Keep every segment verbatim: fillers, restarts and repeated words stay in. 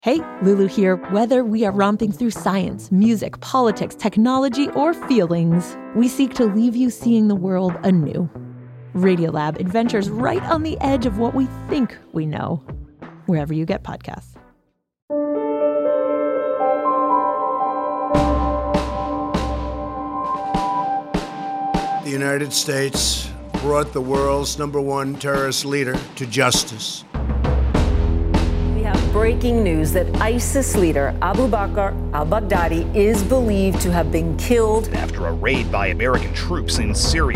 Hey, Lulu here. Whether we are romping through science, music, politics, technology, or feelings, we seek to leave you seeing the world anew. Radiolab adventures right on the edge of what we think we know, wherever you get podcasts. The United States brought the world's number one terrorist leader to justice. We have breaking news that ISIS leader Abu Bakr al-Baghdadi is believed to have been killed after a raid by American troops in Syria.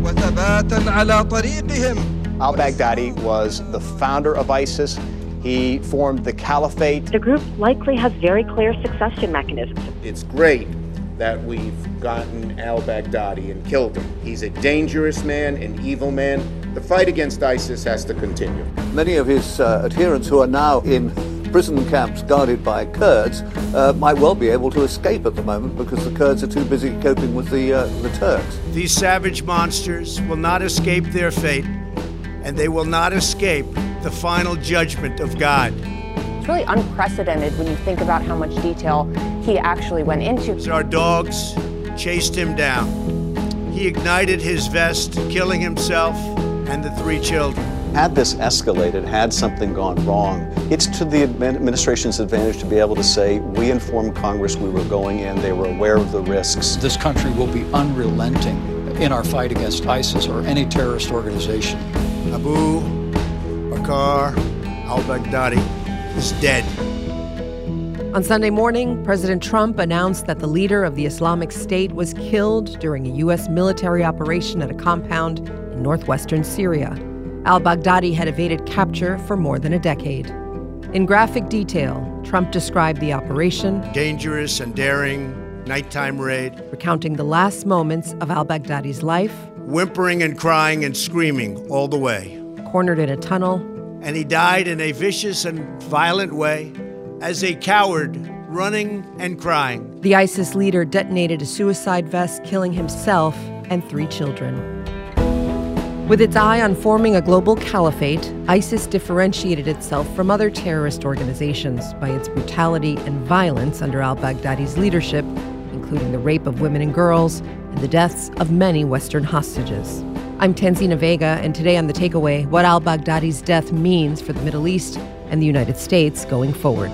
Al-Baghdadi was the founder of ISIS. He formed the caliphate. The group likely has very clear succession mechanisms. It's great that we've gotten al-Baghdadi and killed him. He's a dangerous man, an evil man. The fight against ISIS has to continue. Many of his uh, adherents who are now in prison camps guarded by Kurds uh, might well be able to escape at the moment because the Kurds are too busy coping with the, uh, the Turks. These savage monsters will not escape their fate, and they will not escape the final judgment of God. It's really unprecedented when you think about how much detail he actually went into. Our dogs chased him down. He ignited his vest, killing himself and the three children. Had this escalated, had something gone wrong, it's to the administration's advantage to be able to say, we informed Congress we were going in, they were aware of the risks. This country will be unrelenting in our fight against ISIS or any terrorist organization. Abu Bakr al-Baghdadi is dead. On Sunday morning, President Trump announced that the leader of the Islamic State was killed during a U S military operation at a compound in northwestern Syria. Al-Baghdadi had evaded capture for more than a decade. In graphic detail, Trump described the operation, dangerous and daring nighttime raid, recounting the last moments of al-Baghdadi's life, whimpering and crying and screaming all the way, cornered in a tunnel, and he died in a vicious and violent way as a coward, running and crying. The ISIS leader detonated a suicide vest, killing himself and three children. With its eye on forming a global caliphate, ISIS differentiated itself from other terrorist organizations by its brutality and violence under al-Baghdadi's leadership, including the rape of women and girls and the deaths of many Western hostages. I'm Tanzina Vega, and today on The Takeaway, what al-Baghdadi's death means for the Middle East and the United States going forward.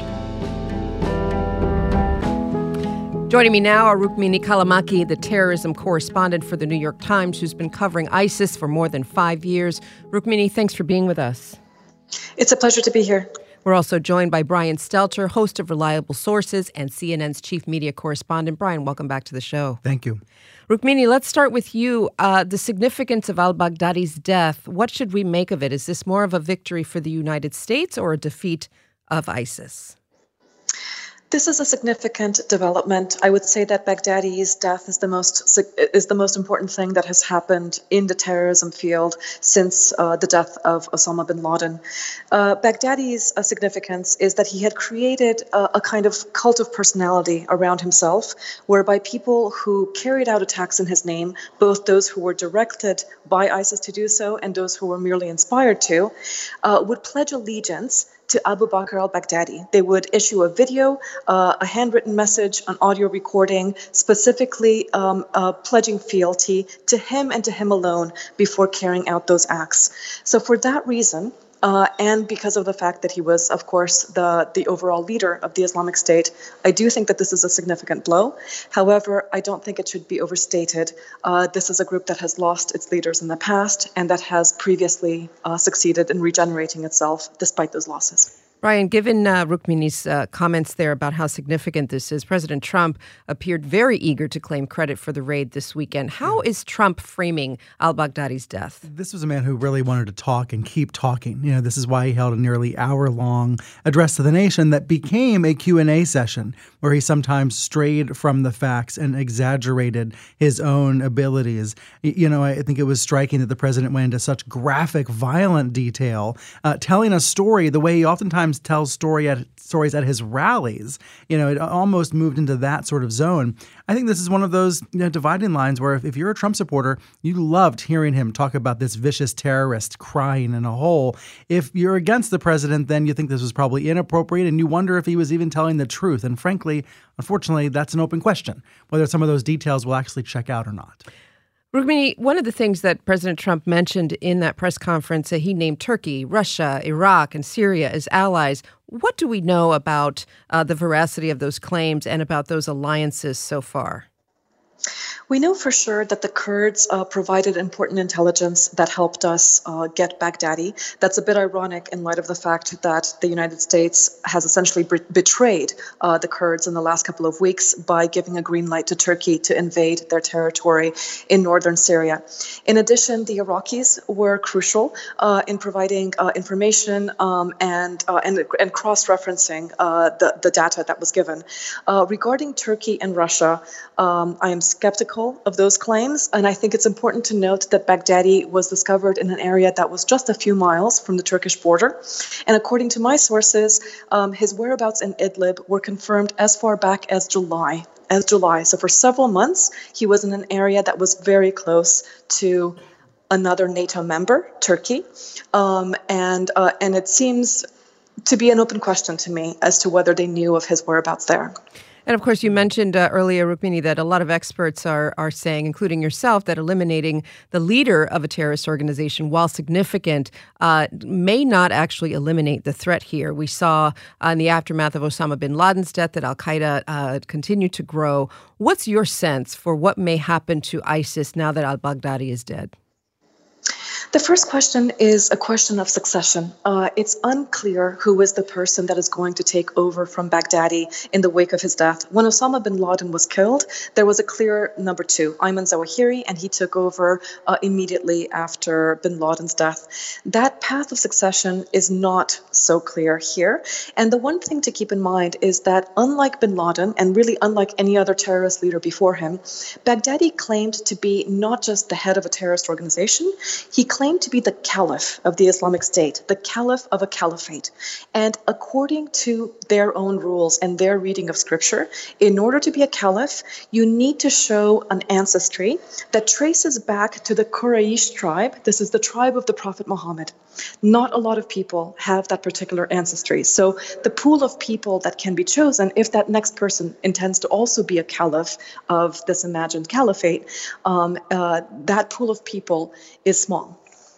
Joining me now are Rukmini Callimachi, the terrorism correspondent for the New York Times, who's been covering ISIS for more than five years. Rukmini, thanks for being with us. It's a pleasure to be here. We're also joined by Brian Stelter, host of Reliable Sources and C N N's chief media correspondent. Brian, welcome back to the show. Thank you. Rukmini, let's start with you. Uh, the significance of al-Baghdadi's death, what should we make of it? Is this more of a victory for the United States or a defeat of ISIS? This is a significant development. I would say that Baghdadi's death is the most is the most important thing that has happened in the terrorism field since uh, the death of Osama bin Laden. Uh, Baghdadi's uh, significance is that he had created a, a kind of cult of personality around himself, whereby people who carried out attacks in his name, both those who were directed by ISIS to do so and those who were merely inspired to, uh, would pledge allegiance to Abu Bakr al-Baghdadi. They would issue a video, uh, a handwritten message, an audio recording, specifically um, uh, pledging fealty to him and to him alone before carrying out those acts. So for that reason, Uh, and because of the fact that he was, of course, the, the overall leader of the Islamic State, I do think that this is a significant blow. However, I don't think it should be overstated. Uh, this is a group that has lost its leaders in the past and that has previously uh, succeeded in regenerating itself despite those losses. Brian, given uh, Rukmini's uh, comments there about how significant this is, President Trump appeared very eager to claim credit for the raid this weekend. How is Trump framing al-Baghdadi's death? This was a man who really wanted to talk and keep talking. You know, this is why he held a nearly hour-long address to the nation that became a Q and A session where he sometimes strayed from the facts and exaggerated his own abilities. You know, I think it was striking that the president went into such graphic, violent detail, uh, telling a story the way he oftentimes tells story at stories at his rallies. You know, it almost moved into that sort of zone. I think this is one of those you know, dividing lines where if, if you're a Trump supporter, you loved hearing him talk about this vicious terrorist crying in a hole. If you're against the president, then you think this was probably inappropriate and you wonder if he was even telling the truth. And frankly, unfortunately, that's an open question, whether some of those details will actually check out or not. Rukmini, one of the things that President Trump mentioned in that press conference, uh, he named Turkey, Russia, Iraq, and Syria as allies. What do we know about uh, the veracity of those claims and about those alliances so far? We know for sure that the Kurds uh, provided important intelligence that helped us uh, get Baghdadi. That's a bit ironic in light of the fact that the United States has essentially be- betrayed uh, the Kurds in the last couple of weeks by giving a green light to Turkey to invade their territory in northern Syria. In addition, the Iraqis were crucial uh, in providing uh, information um, and, uh, and and cross-referencing uh, the, the data that was given. Uh, regarding Turkey and Russia, um, I am skeptical of those claims, and I think it's important to note that Baghdadi was discovered in an area that was just a few miles from the Turkish border, and according to my sources, um, his whereabouts in Idlib were confirmed as far back as July. As July, so for several months, he was in an area that was very close to another NATO member, Turkey, um, and uh, and it seems to be an open question to me as to whether they knew of his whereabouts there. And of course, you mentioned uh, earlier, Rukmini, that a lot of experts are are saying, including yourself, that eliminating the leader of a terrorist organization, while significant, uh, may not actually eliminate the threat here. We saw uh, in the aftermath of Osama bin Laden's death that al-Qaeda uh, continued to grow. What's your sense for what may happen to ISIS now that al-Baghdadi is dead? The first question is a question of succession. Uh, it's unclear who is the person that is going to take over from Baghdadi in the wake of his death. When Osama bin Laden was killed, there was a clear number two, Ayman Zawahiri, and he took over uh, immediately after bin Laden's death. That path of succession is not so clear here. And the one thing to keep in mind is that unlike bin Laden, and really unlike any other terrorist leader before him, Baghdadi claimed to be not just the head of a terrorist organization, he claimed to be the caliph of the Islamic State, the caliph of a caliphate. And according to their own rules and their reading of scripture, in order to be a caliph, you need to show an ancestry that traces back to the Quraysh tribe. This is the tribe of the Prophet Muhammad. Not a lot of people have that particular ancestry. So the pool of people that can be chosen, if that next person intends to also be a caliph of this imagined caliphate, um, uh, that pool of people is small.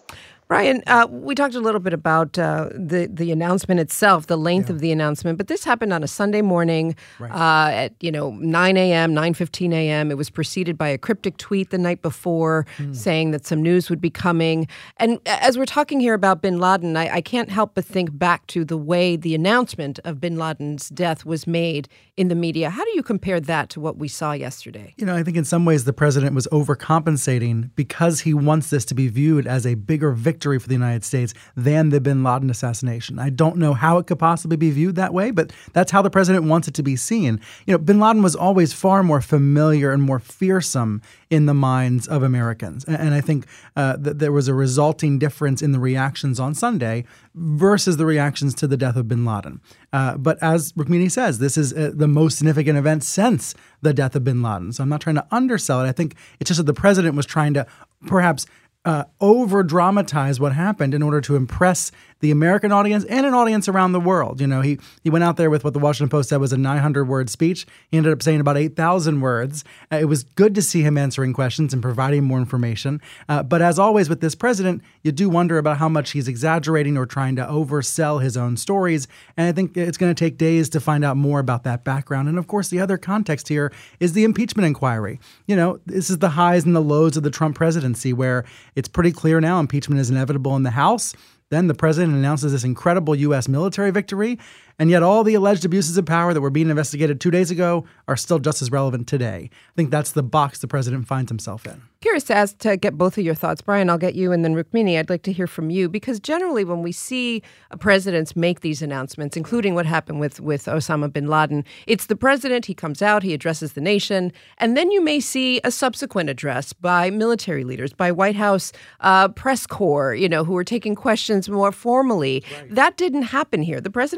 Brian, uh, we talked a little bit about uh, the the announcement itself, the length yeah. of the announcement, but this happened on a Sunday morning right. uh, at you know nine a.m., nine fifteen a.m. It was preceded by a cryptic tweet the night before mm. saying that some news would be coming. And as we're talking here about bin Laden, I, I can't help but think back to the way the announcement of bin Laden's death was made in the media. How do you compare that to what we saw yesterday? You know, I think in some ways the president was overcompensating because he wants this to be viewed as a bigger victory for the United States than the bin Laden assassination. I don't know how it could possibly be viewed that way, but that's how the president wants it to be seen. You know, bin Laden was always far more familiar and more fearsome in the minds of Americans. And I think uh, that there was a resulting difference in the reactions on Sunday versus the reactions to the death of bin Laden. Uh, but as Rukmini says, this is uh, the most significant event since the death of bin Laden. So I'm not trying to undersell it. I think it's just that the president was trying to perhaps Uh, over-dramatize what happened in order to impress the American audience and an audience around the world. You know, he he went out there with what the Washington Post said was a nine hundred word speech. He ended up saying about eight thousand words. Uh, it was good to see him answering questions and providing more information. Uh, but as always with this president, you do wonder about how much he's exaggerating or trying to oversell his own stories. And I think it's going to take days to find out more about that background. And of course, the other context here is the impeachment inquiry. You know, this is the highs and the lows of the Trump presidency, where it's pretty clear now impeachment is inevitable in the House. Then the president announces this incredible U S military victory, and yet all the alleged abuses of power that were being investigated two days ago are still just as relevant today. I think that's the box the president finds himself in. Curious to ask to get both of your thoughts. Brian, I'll get you, and then Rukmini, I'd like to hear from you, because generally when we see presidents make these announcements, including what happened with, with Osama bin Laden, it's the president, he comes out, he addresses the nation, and then you may see a subsequent address by military leaders, by White House uh, press corps, you know, who are taking questions more formally. Right. That didn't happen here. The president was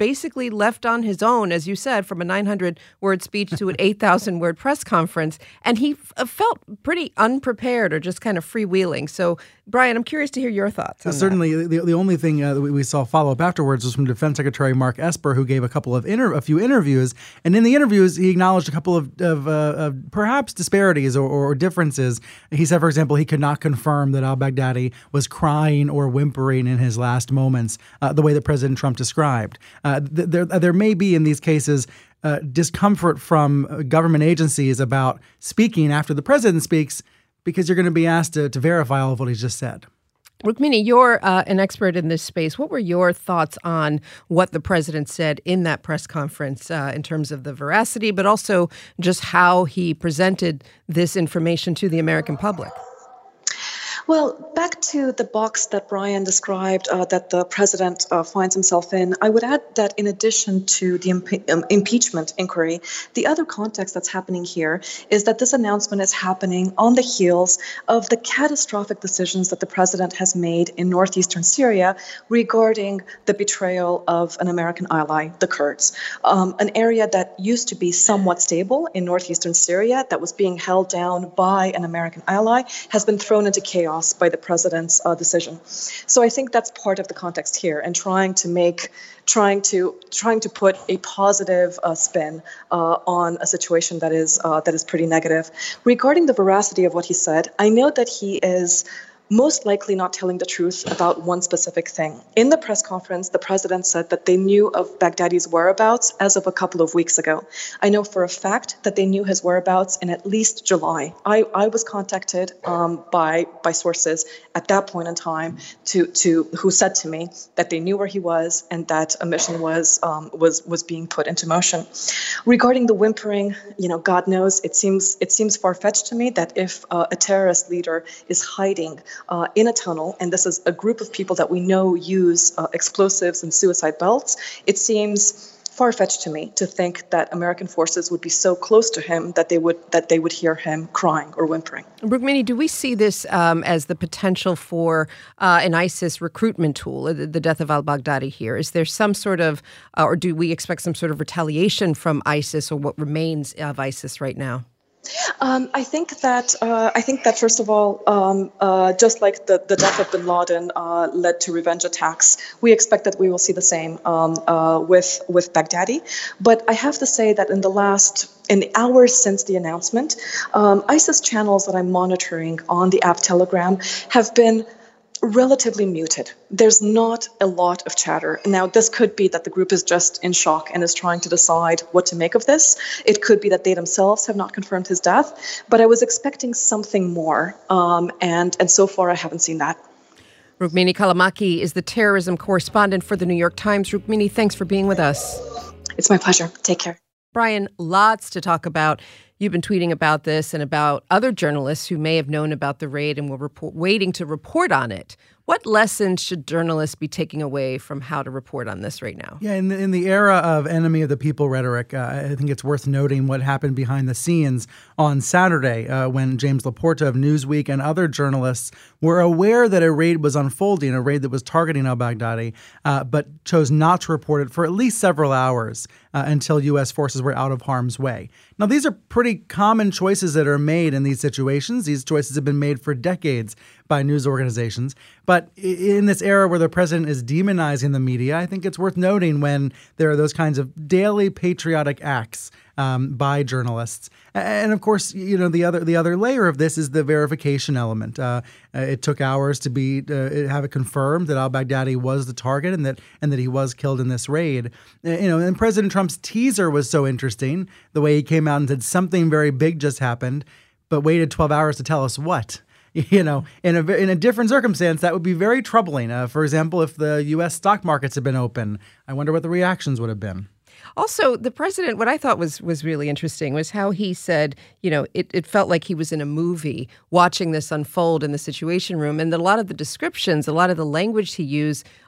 basically left on his own, as you said, from a nine hundred word speech to an eight thousand word press conference. And he f- felt pretty unprepared or just kind of freewheeling. So, Brian, I'm curious to hear your thoughts on Certainly, that. The, the only thing uh, that we, we saw follow up afterwards was from Defense Secretary Mark Esper, who gave a couple of inter- a few interviews. And in the interviews, he acknowledged a couple of, of, uh, of perhaps disparities or, or differences. He said, for example, he could not confirm that al-Baghdadi was crying or whimpering in his last moments, uh, the way that President Trump described. Uh, th- there, there may be in these cases uh, discomfort from government agencies about speaking after the president speaks, because you're going to be asked to, to verify all of what he's just said. Rukmini, you're uh, an expert in this space. What were your thoughts on what the president said in that press conference uh, in terms of the veracity, but also just how he presented this information to the American public? Well, back to the box that Brian described uh, that the president uh, finds himself in, I would add that in addition to the impe- um, impeachment inquiry, the other context that's happening here is that this announcement is happening on the heels of the catastrophic decisions that the president has made in northeastern Syria regarding the betrayal of an American ally, the Kurds, um, an area that used to be somewhat stable in northeastern Syria that was being held down by an American ally has been thrown into chaos by the president's uh, decision. So I think that's part of the context here, and trying to make, trying to trying to put a positive uh, spin uh, on a situation that is uh, that is pretty negative. Regarding the veracity of what he said, I know that he is most likely not telling the truth about one specific thing. In the press conference, the president said that they knew of Baghdadi's whereabouts as of a couple of weeks ago. I know for a fact that they knew his whereabouts in at least July. I, I was contacted um, by by sources at that point in time to to who said to me that they knew where he was and that a mission was um, was was being put into motion. Regarding the whimpering, you know, God knows, it seems it seems far-fetched to me that if uh, a terrorist leader is hiding Uh, in a tunnel, and this is a group of people that we know use uh, explosives and suicide belts, it seems far-fetched to me to think that American forces would be so close to him that they would that they would hear him crying or whimpering. Rukmini, do we see this um, as the potential for uh, an ISIS recruitment tool, the, the death of al-Baghdadi here? Is there some sort of, uh, or do we expect some sort of retaliation from ISIS or what remains of ISIS right now? Um, I think that uh, I think that first of all, um, uh, just like the, the death of Bin Laden uh, led to revenge attacks, we expect that we will see the same um, uh, with with Baghdadi. But I have to say that in the last in the hours since the announcement, um, ISIS channels that I'm monitoring on the app Telegram have been relatively muted. There's not a lot of chatter. Now, this could be that the group is just in shock and is trying to decide what to make of this. It could be that they themselves have not confirmed his death, but I was expecting something more, um, and, and so far I haven't seen that. Rukmini Callimachi is the terrorism correspondent for the New York Times. Rukmini, thanks for being with us. It's my pleasure. Take care. Brian, lots to talk about. You've been tweeting about this and about other journalists who may have known about the raid and were report, waiting to report on it. What lessons should journalists be taking away from how to report on this right now? Yeah, in the, in the era of enemy of the people rhetoric, uh, I think it's worth noting what happened behind the scenes on Saturday uh, when James Laporta of Newsweek and other journalists were aware that a raid was unfolding, a raid that was targeting al-Baghdadi, uh, but chose not to report it for at least several hours uh, until U S forces were out of harm's way. Now, these are pretty common choices that are made in these situations. These choices have been made for decades by news organizations. But in this era where the president is demonizing the media, I think it's worth noting when there are those kinds of daily patriotic acts um, by journalists. And of course, you know, the other the other layer of this is the verification element. Uh, it took hours to be uh, have it confirmed that al-Baghdadi was the target and that and that he was killed in this raid. You know, and President Trump's teaser was so interesting, the way he came out and said something very big just happened, but waited twelve hours to tell us what. You know, in a in a different circumstance, that would be very troubling. Uh, for example, if the U S stock markets had been open, I wonder what the reactions would have been. Also, the president, what I thought was was really interesting was how he said, you know, it, it felt like he was in a movie watching this unfold in the Situation Room. And a lot of the descriptions, a lot of the language he used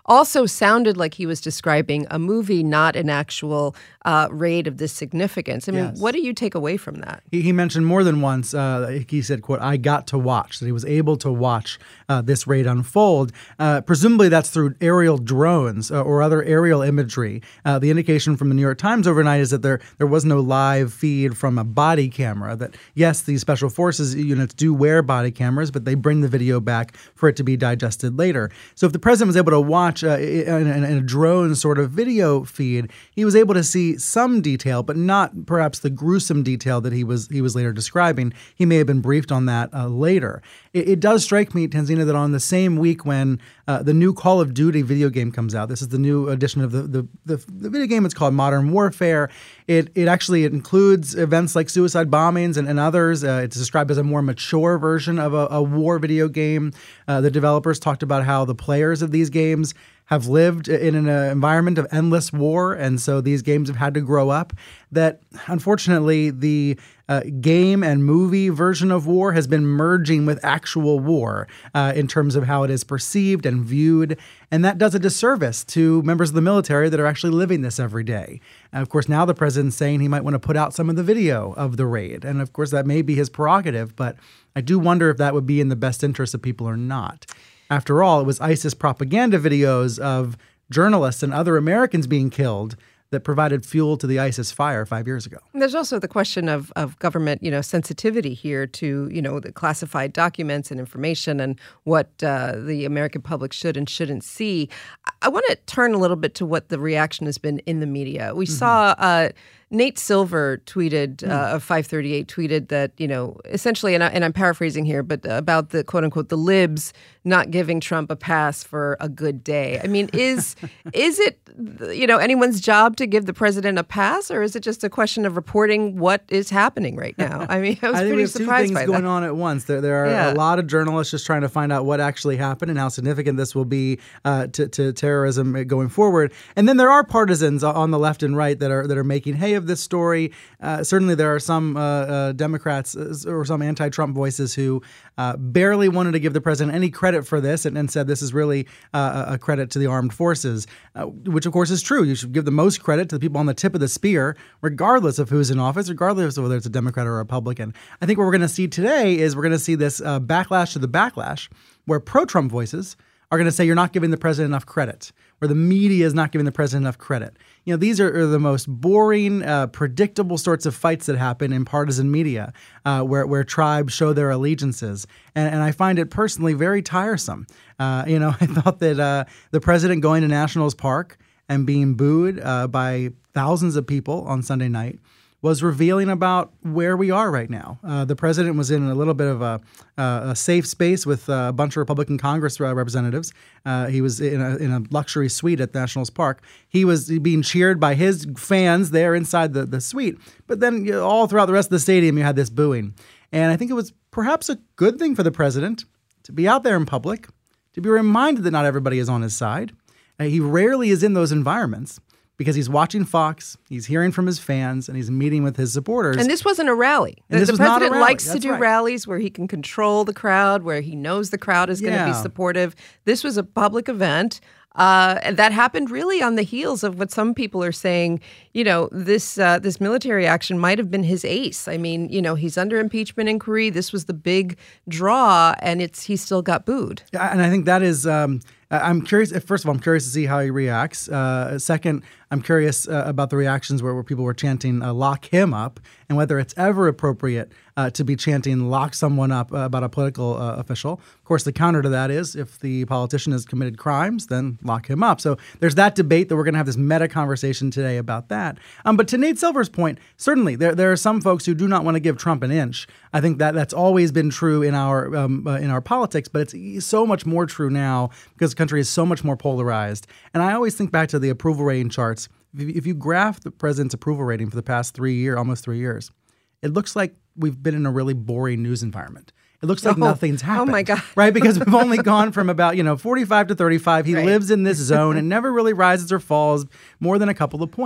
also sounded like he was describing a movie, not an actual uh, raid of this significance. I mean, Yes. what do you take away from that? He, he mentioned more than once, uh, he said, quote, I got to watch, that he was able to watch uh, this raid unfold. Uh, presumably that's through aerial drones uh, or other aerial imagery. Uh, the indication from the New York Times overnight is that there, there was no live feed from a body camera, that yes, these special forces units do wear body cameras, but they bring the video back for it to be digested later. So if the president was able to watch uh, in, in, in a drone sort of video feed, he was able to see some detail, but not perhaps the gruesome detail that he was he was later describing. He may have been briefed on that uh, later. It, it does strike me, Tanzina, that on the same week when uh, the new Call of Duty video game comes out, this is the new edition of the the, the, the video game. It's called Modern Warfare. It it actually it includes events like suicide bombings and, and others. Uh, it's described as a more mature version of a, a war video game. Uh, the developers talked about how the players of these games have lived in an uh, environment of endless war, and so these games have had to grow up. That, unfortunately, the uh, game and movie version of war has been merging with actual war uh, in terms of how it is perceived and viewed, and that does a disservice to members of the military that are actually living this every day. And of course, now the president's saying he might want to put out some of the video of the raid, and of course, that may be his prerogative, but I do wonder if that would be in the best interest of people or not. After all, it was ISIS propaganda videos of journalists and other Americans being killed that provided fuel to the ISIS fire five years ago. There's also the question of, of government, you know, sensitivity here to, you know, the classified documents and information and what uh, the American public should and shouldn't see. I want to turn a little bit to what the reaction has been in the media. We mm-hmm. saw uh, Nate Silver tweeted, mm. uh, of five thirty-eight tweeted that, you know, essentially, and, I, and I'm paraphrasing here, but about the quote unquote, the libs not giving Trump a pass for a good day. I mean, is is it, you know, anyone's job to give the president a pass, or is it just a question of reporting what is happening right now? I mean, I was I think pretty we have surprised two by things going that. on at once. There, there are Yeah. a lot of journalists just trying to find out what actually happened and how significant this will be uh, to, to terrorism going forward. And then there are partisans on the left and right that are that are making hay of this story. Uh, certainly, there are some uh, uh, Democrats or some anti-Trump voices who uh, barely wanted to give the president any credit for this and, and said this is really uh, a credit to the armed forces, uh, which of course is true. You should give the most credit to the people on the tip of the spear, regardless of who's in office, regardless of whether it's a Democrat or a Republican. I think what we're going to see today is we're going to see this uh, backlash to the backlash, where pro-Trump voices are going to say you're not giving the president enough credit, where the media is not giving the president enough credit. You know, these are, are the most boring, uh, predictable sorts of fights that happen in partisan media, uh, where where tribes show their allegiances, and, and I find it personally very tiresome. Uh, you know, I thought that uh, the president going to Nationals Park and being booed uh, by thousands of people on Sunday night was revealing about where we are right now. Uh, the president was in a little bit of a, uh, a safe space with a bunch of Republican Congress representatives. Uh, he was in a, in a luxury suite at Nationals Park. He was being cheered by his fans there inside the, the suite. But then you know, all throughout the rest of the stadium, you had this booing. And I think it was perhaps a good thing for the president to be out there in public, to be reminded that not everybody is on his side. Uh, he rarely is in those environments, because he's watching Fox, he's hearing from his fans, and he's meeting with his supporters. And this wasn't a rally. And the this the was not a president rally. likes That's to do right. rallies where he can control the crowd, where he knows the crowd is going to Yeah. be supportive. This was a public event. Uh, and that happened really on the heels of what some people are saying, you know, this uh, this military action might have been his ace. I mean, you know, he's under impeachment inquiry. This was the big draw, and it's he still got booed. Yeah, and I think that is, um, I'm curious, first of all, I'm curious to see how he reacts. Uh, second, I'm curious uh, about the reactions where, where people were chanting, uh, lock him up, and whether it's ever appropriate uh, to be chanting, lock someone up uh, about a political uh, official. Of course, the counter to that is if the politician has committed crimes, then lock him up. So there's that debate that we're going to have this meta conversation today about that. Um, but to Nate Silver's point, certainly there there are some folks who do not want to give Trump an inch. I think that that's always been true in our um, uh, in our politics, but it's so much more true now because the country is so much more polarized. And I always think back to the approval rating charts. If you, if you graph the president's approval rating for the past three year, almost three years, it looks like we've been in a really boring news environment. It looks like Oh, nothing's oh happened. my God. Right? Because we've only gone from about, you know, forty-five to thirty-five. He Right. lives in this zone and never really rises or falls more than a couple of points.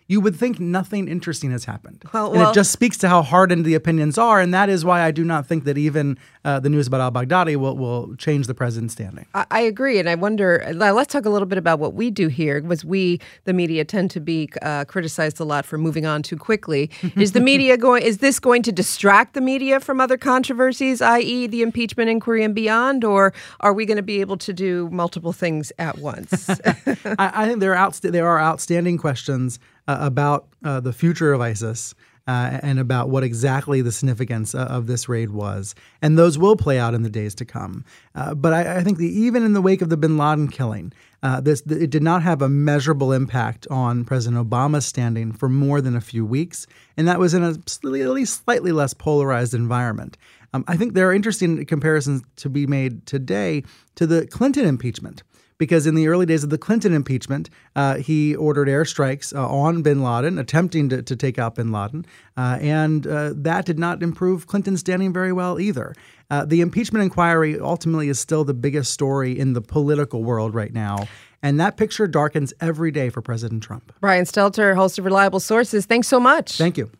you would think nothing interesting has happened. Well, and well, it just speaks to how hardened the opinions are, and that is why I do not think that even uh, the news about al-Baghdadi will, will change the president's standing. I, I agree, and I wonder, let's talk a little bit about what we do here, because we, the media, tend to be uh, criticized a lot for moving on too quickly. Is the media going, is this going to distract the media from other controversies, that is the impeachment inquiry and beyond, or are we going to be able to do multiple things at once? I, I think there are, outst- there are outstanding questions uh, about uh, the future of ISIS uh, and about what exactly the significance uh, of this raid was. And those will play out in the days to come. Uh, but I, I think that even in the wake of the bin Laden killing, uh, this it did not have a measurable impact on President Obama's standing for more than a few weeks. And that was in a at least slightly less polarized environment. Um, I think there are interesting comparisons to be made today to the Clinton impeachment. Because in the early days of the Clinton impeachment, uh, he ordered airstrikes uh, on bin Laden, attempting to, to take out bin Laden. Uh, and uh, that did not improve Clinton's standing very well either. Uh, the impeachment inquiry ultimately is still the biggest story in the political world right now. And that picture darkens every day for President Trump. Brian Stelter, host of Reliable Sources. Thanks so much. Thank you.